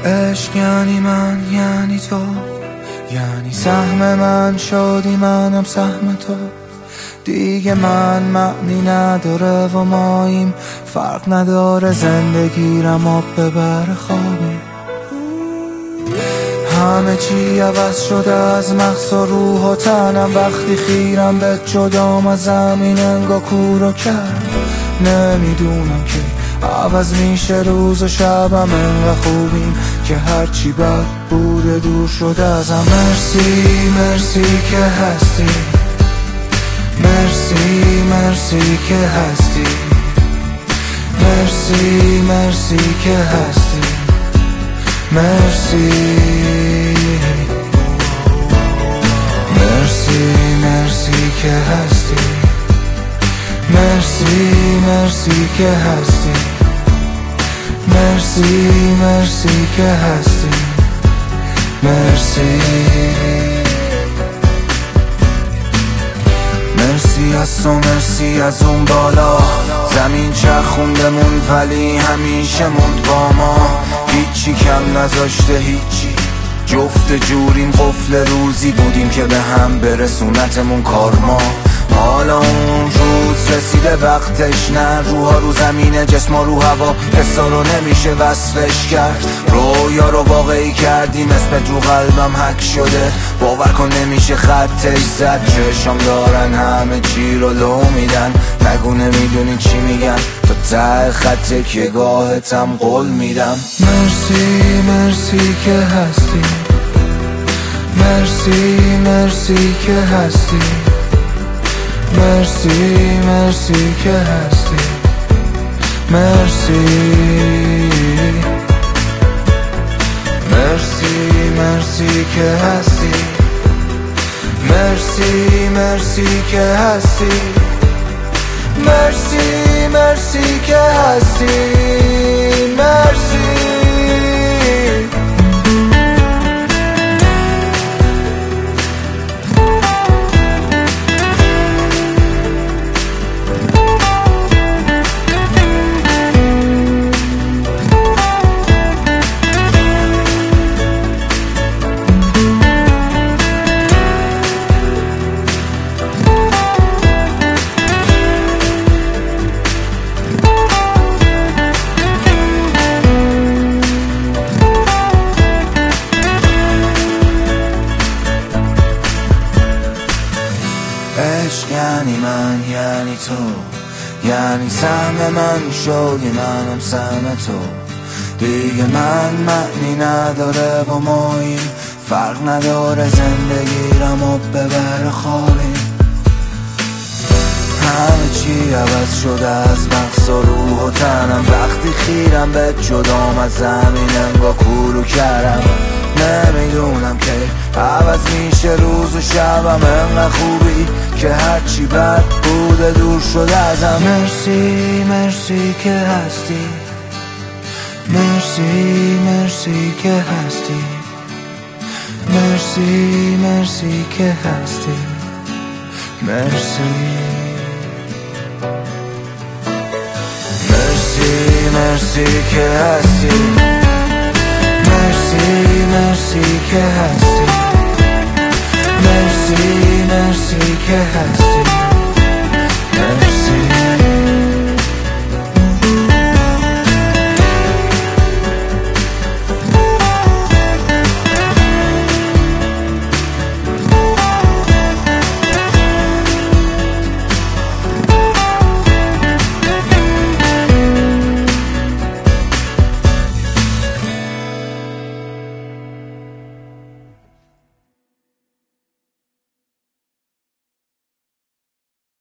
عشق یعنی من، یعنی تو، یعنی سهم من شدی منم سهم تو. دیگه من معنی نداره و ماییم، فرق نداره زندگیرم آب ببر خوابیم. همه چی عوض شده از مغز و روح و تنم، وقتی خیرم به جدام از زمین انگا کورو کرد. نمیدونم که عوض میشه روز و شبم، انقدر خوبیم که هرچی بد بوده دور شده ازم. مرسی مرسی که هستی، مرسی مرسی که هستی، مرسی مرسی که هستی، مرسی مرسی مرسی که هستی، مرسی مرسی که هستی، مرسی مرسی که هستی، مرسی. مرسی از تو، مرسی از اون بالا، زمین چرخوندمون ولی همیشه موند با ما. هیچی کم نذاشته، هیچی، جفت جوریم، قفل روزی بودیم که به هم برسونتمون کارما. حالا اون روز رسیده وقتش، نه روحا رو زمینه، جسما رو هوا، حسا رو نمیشه وصفش کرد. رویا رو واقعی کردیم، اسمت رو قلبم حک شده، باور کن نمیشه خطش زد. چشم دارن همه چی رو لو میدن، نگو نمیدونی چی میگن، تو ته خط که گاهتم قول میدم. مرسی مرسی که هستی، مرسی مرسی که هستی، مرسی مرسی که هستی، مرسی مرسی مرسی که هستی، مرسی مرسی که هستی، مرسی مرسی که هستی، مرسی. عشق یعنی من، یعنی تو، یعنی سهم من شدی منم سهم تو. دیگه من معنی نداره و ماییم، فرق نداره زندگیرم و ببر خوابیم. همه چی عوض شده از مغز و روح و تنم، وقتی خیرم به جدام از زمین انگا کورو کردم. نمیدونم که عوض میشه روز و شبم، انقدر خوبی که هرچی بد بوده دور شده ازم. مرسی مرسی که هستی، مرسی مرسی که هستی، مرسی مرسی که هستی، مرسی مرسی مرسی که هستی،